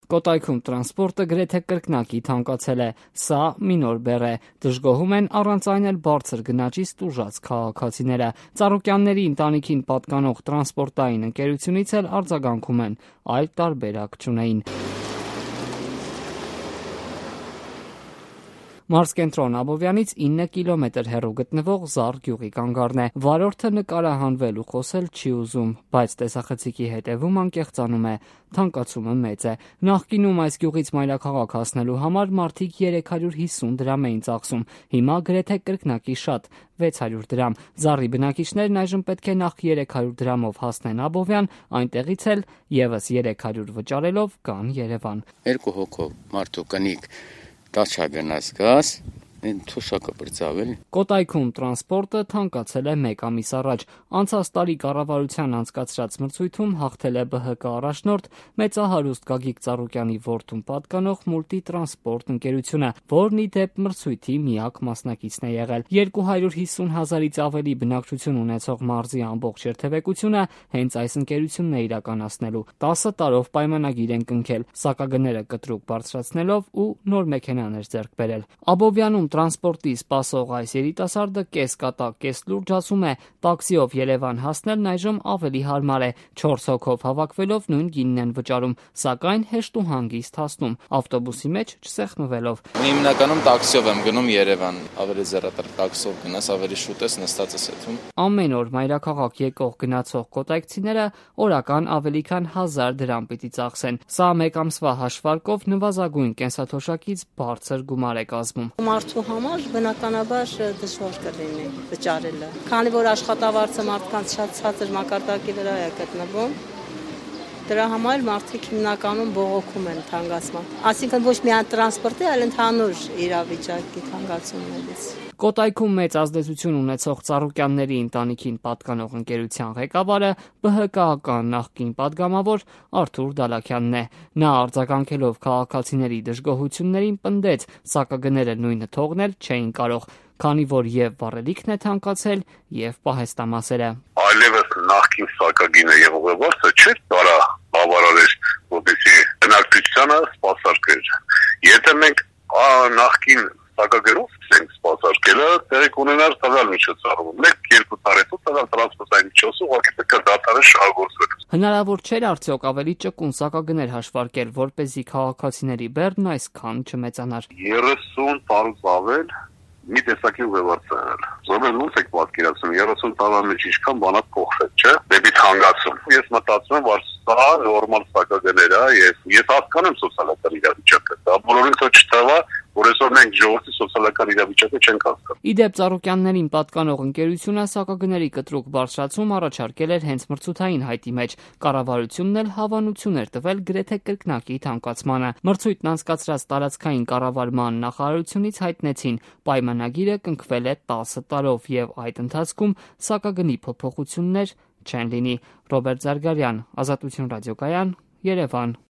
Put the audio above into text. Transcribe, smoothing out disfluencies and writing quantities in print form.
Կոտայքում տրանսպորտը գրեթե կրկնակի թանկացել է։ Սա մի նոր բեռ է։ Դժգոհում են առանց այն էլ բարձր գնաճից տուժած քաղաքացիները։ Ծառուկյանների ընտանիքին պատկանող տրանսպորտային ընկերությունից էլ արձագանքում են, այլ տարբերակ չունեին։ Մարզկենտրոն Աբովյանից 9 կիլոմետր հեռու գտնվող Զառ գյուղի կանգառն է։ Վարորդը նկարահանվել ու խոսել չի ուզում, բայց տեսախցիկի հետևում անկեղծանում է։ Թանկացումը մեծ է։ Նախկինում այս գյուղից մայրաքաղաք հասնելու համար մարդիկ 350 դրամ էին ծախսում, հիմա գրեթե կրկնակի շատ՝ 600 դրամ։ Զառի բնակիչներն այժմ պետք է նախ 300 դրամով հասնեն Աբովյան, այնտեղից էլ եւս 300 վճարելով գան Երևան։ Երկու հոգով մարդու կնիկ տաչագնաց գազ, թոշակը բրձավել։ Կոտայքում տրանսպորտը թանկացել է 1 ամիս առաջ։ Անցած տարի կառավարության անցկացրած մրցույթում հաղթել է ԲՀԿ առաջնորդ մեծահարուստ Գագիկ Ծառուկյանի որդուն պատկանող Մուլտիտրանսպորտ ընկերությունը, որն ի դեպ մրցույթի միակ մասնակիցն է եղել։ 250,000-ից ավելի բնակչություն ունեցող մարզի ամբողջ երթևեկությունը հենց այս ընկերությունն է իրականացնելու։ 10 տարով պայմանագիր են կնքել, սակագները կտրուկ բարձրացնելով ու նոր մեքենաներ ձեռք բերել։ Աբովյանում տրանսպորտի սպասող այս երիտասարդը կես կատակ, կես լուրջ ասում է, տաքսիով Երևան հասնելն այժմ ավելի հարմար է, 4 հոգով հավաքվելով նույն գինն են վճարում, սակայն հեշտ ու հանգիստ հասնում, ավտոբուսի մեջ չսեղմվելով։ Հիմնականում տաքսիով եմ գնում Երևան, ավելի ձեռատար տաքսիով գնաս, ավելի շուտ ես նստած ես այդում։ Ամեն օր մայրաքաղաք եկող գնացող կոտայքցիները օրական ավելի քան 1000 դրամ պիտի ծախսեն։ Սա 1 ամսվա հաշվարկով նվազագույն կենսաթոշակից բարձր գումար է կազմում։ Մարդու համար բնականաբար դժվար կլինի վճարելը, քանի որ աշխատավարձը մարդկանց շատ ցածր մակարդակի վրա է գտնվում։ Դրա համար մարդիկ հիմնականում բողոքում են թանկացման։ Այսինքն ոչ միայն տրանսպորտի, այլ ընդհանուր իրավիճակի թանկացումներից։ Կոտայքում մեծ ազդեցություն ունեցող Ծառուկյանների ընտանիքին պատկանող ընկերության ղեկավարը ԲՀԿ-ական նախկին падգամավոր Արթուր Դալաքյանն է։ Նա արձագանքելով քաղաքացիների դժգոհություններին պնդեց, սակագները նույնը թողնել չէին կարող, քանի որ եւ վառելիքն է թանկացել, եւ պահեստամասերը։ Այլևս նախկին սակագինը եւ ուղևորը չէր տարա բավարարել, որպեսզի բնակչությանը սպասարկեր։ Եթե մենք նախկին սակագերով ենք սպասարկելը, տեղի կունենար տվյալ միջոցառում։ 1-2 տարի հետո տվյալ տրանսպորտային միջոցը ուղղակի պետք է դադարել շահագործվել։ Հնարավոր չէր արդյոք ավելի ճկուն սակագներ հաշվարկել, որպեսզի քաղաքացիների բեռն այսքան չմեծանար։ 30 տարուց ավել մի տեսակի ուղևորց եղել։ Զորմեն ոնց եք պատկերացնում 30 տարվա մեջ ինչքան բանակ փոխվել, չէ՞։ Դեպի թանկացում։ Ես մտածում եմ, որ սա նորմալ սակագներ է եւ ես հասկանում սոցիալական իրավիճակը։ Դա բոլորին թող չթվա, որ այսօր մենք ժողովրդի սոցիալական իրավիճակը չենք հասկանում։ Ի դեպ Ծառուկյաններին պատկանող ընկերությունը սակագների կտրուկ բարձրացում առաջարկել էր հենց մրցութային հայտի մեջ։ Կառավարությունն էլ հավանություն էր տվել գրեթե կրկնակի թանկացմանը։ Մրցույթն անցկացրած տարածքային կառավարման նախարարությունից հայտնեցին, պայմանագիրը կնքվել է 10 տարով եւ այդ ընթացքում սակագնի փոփոխություններ չեն լինի։ Ռոբերտ Զարգարյան, Ազատություն ռադիոկայան, Երևան։